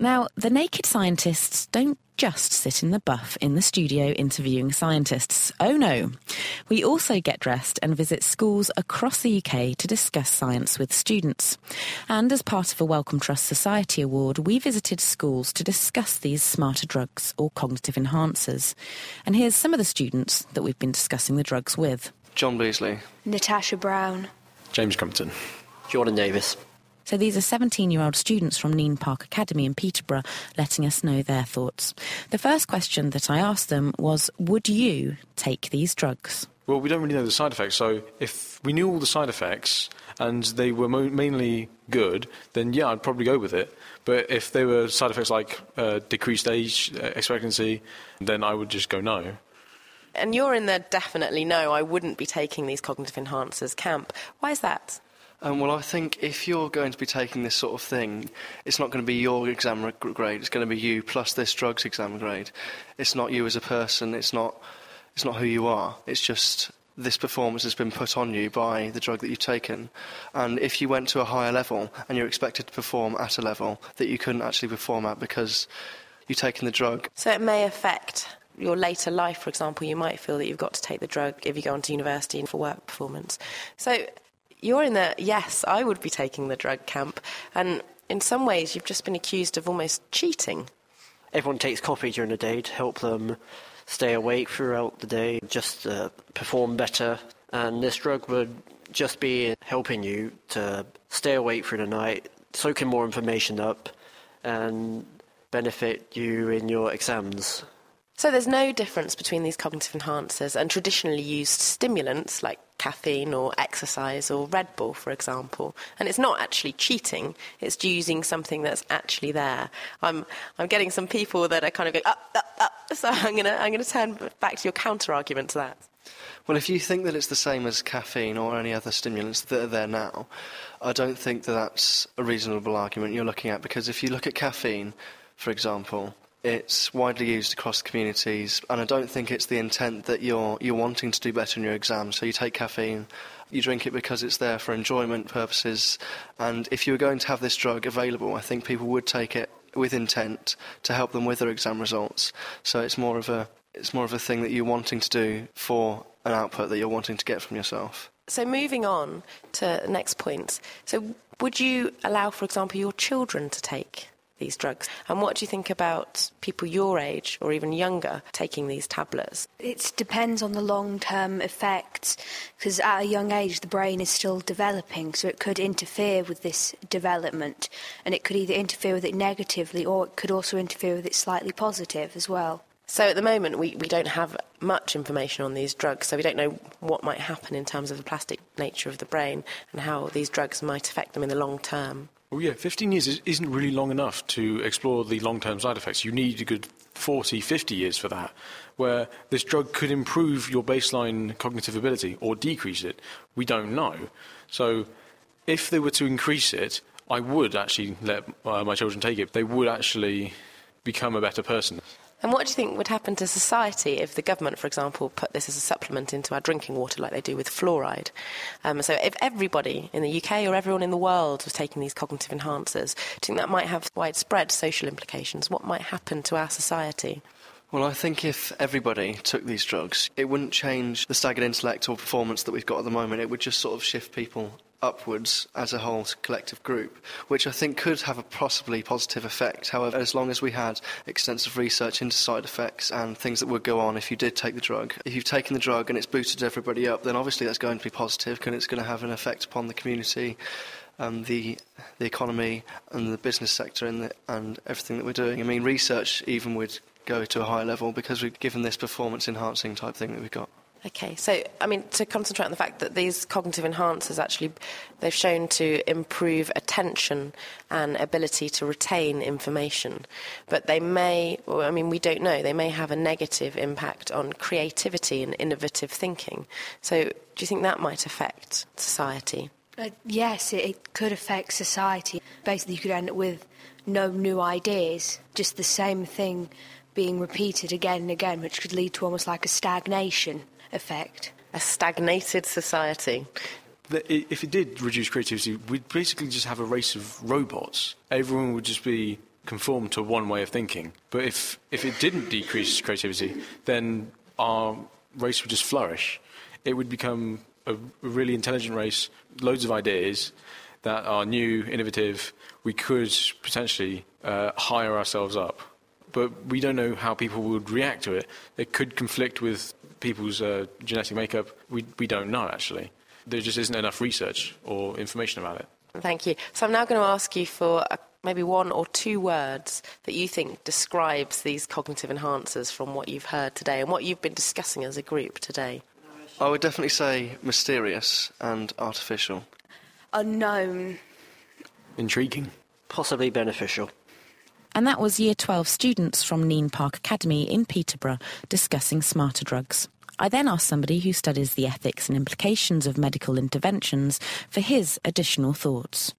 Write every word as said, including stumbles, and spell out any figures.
Now, the Naked Scientists don't just sit in the buff in the studio interviewing scientists. Oh no. We also get dressed and visit schools across the U K to discuss science with students. And as part of a Wellcome Trust Society Award, we visited schools to discuss these smarter drugs or cognitive enhancers. And here's some of the students that we've been discussing the drugs with. John Beasley. Natasha Brown. James Crumpton. Jordan Davis. So these are seventeen-year-old students from Neen Park Academy in Peterborough letting us know their thoughts. The first question that I asked them was, would you take these drugs? Well, we don't really know the side effects, so if we knew all the side effects and they were mo- mainly good, then yeah, I'd probably go with it. But if they were side effects like uh, decreased age uh, expectancy, then I would just go no. And you're in the definitely no, I wouldn't be taking these cognitive enhancers camp. Why is that? Um, well, I think if you're going to be taking this sort of thing, it's not going to be your exam grade, it's going to be you plus this drug's exam grade. It's not you as a person, it's not, it's not who you are, it's just this performance has been put on you by the drug that you've taken. And if you went to a higher level and you're expected to perform at a level that you couldn't actually perform at because you've taken the drug. So it may affect your later life, for example. You might feel that you've got to take the drug if you go on to university and for work performance. So you're in the, yes, I would be taking the drug camp, and in some ways you've just been accused of almost cheating. Everyone takes coffee during the day to help them stay awake throughout the day, just uh, perform better, and this drug would just be helping you to stay awake through the night, soaking more information up, and benefit you in your exams. So there's no difference between these cognitive enhancers and traditionally used stimulants like caffeine or exercise or Red Bull, for example. And it's not actually cheating, it's using something that's actually there. I'm I'm getting some people that are kind of going, up, up, up. So I'm going to I'm going to turn back to your counter-argument to that. Well, if you think that it's the same as caffeine or any other stimulants that are there now, I don't think that that's a reasonable argument you're looking at, because if you look at caffeine, for example, it's widely used across communities, and I don't think it's the intent that you're you're wanting to do better in your exams. So you take caffeine, you drink it because it's there for enjoyment purposes, and if you were going to have this drug available, I think people would take it with intent to help them with their exam results. So it's more of a it's more of a thing that you're wanting to do for an output that you're wanting to get from yourself. So moving on to the next point. So would you allow, for example, your children to take these drugs? And what do you think about people your age or even younger taking these tablets? It depends on the long-term effects, because at a young age the brain is still developing, so it could interfere with this development, and it could either interfere with it negatively or it could also interfere with it slightly positive as well. So at the moment we, we don't have much information on these drugs, so we don't know what might happen in terms of the plastic nature of the brain and how these drugs might affect them in the long term. Well, yeah, fifteen years is, isn't really long enough to explore the long-term side effects. You need a good forty, fifty years for that, where this drug could improve your baseline cognitive ability or decrease it. We don't know. So if they were to increase it, I would actually let uh, my children take it. They would actually become a better person. And what do you think would happen to society if the government, for example, put this as a supplement into our drinking water like they do with fluoride? Um, so if everybody in the U K or everyone in the world was taking these cognitive enhancers, do you think that might have widespread social implications? What might happen to our society? Well, I think if everybody took these drugs, it wouldn't change the staggered intellect or performance that we've got at the moment. It would just sort of shift people upwards as a whole collective group, which I think could have a possibly positive effect. However, as long as we had extensive research into side effects and things that would go on if you did take the drug, if you've taken the drug and it's boosted everybody up, then obviously that's going to be positive, and it's going to have an effect upon the community, um, the the economy and the business sector and, the, and everything that we're doing. I mean, research even would go to a higher level because we've given this performance-enhancing type thing that we've got. Okay, so, I mean, to concentrate on the fact that these cognitive enhancers actually, they've shown to improve attention and ability to retain information, but they may, well, I mean, we don't know, they may have a negative impact on creativity and innovative thinking. So do you think that might affect society? Uh, yes, it, it could affect society. Basically, you could end up with no new ideas, just the same thing being repeated again and again, which could lead to almost like a stagnation effect. A stagnated society. If it did reduce creativity, we'd basically just have a race of robots. Everyone would just be conform to one way of thinking. But if, if it didn't decrease creativity, then our race would just flourish. It would become a really intelligent race, loads of ideas that are new, innovative. We could potentially uh, hire ourselves up. But we don't know how people would react to it. It could conflict with people's uh, genetic makeup. We, we don't know, actually. There just isn't enough research or information about it. Thank you. So I'm now going to ask you for a, maybe one or two words that you think describes these cognitive enhancers from what you've heard today and what you've been discussing as a group today. I would definitely say mysterious and artificial. Unknown. Intriguing. Possibly beneficial. And that was Year twelve students from Neen Park Academy in Peterborough discussing smarter drugs. I then asked somebody who studies the ethics and implications of medical interventions for his additional thoughts.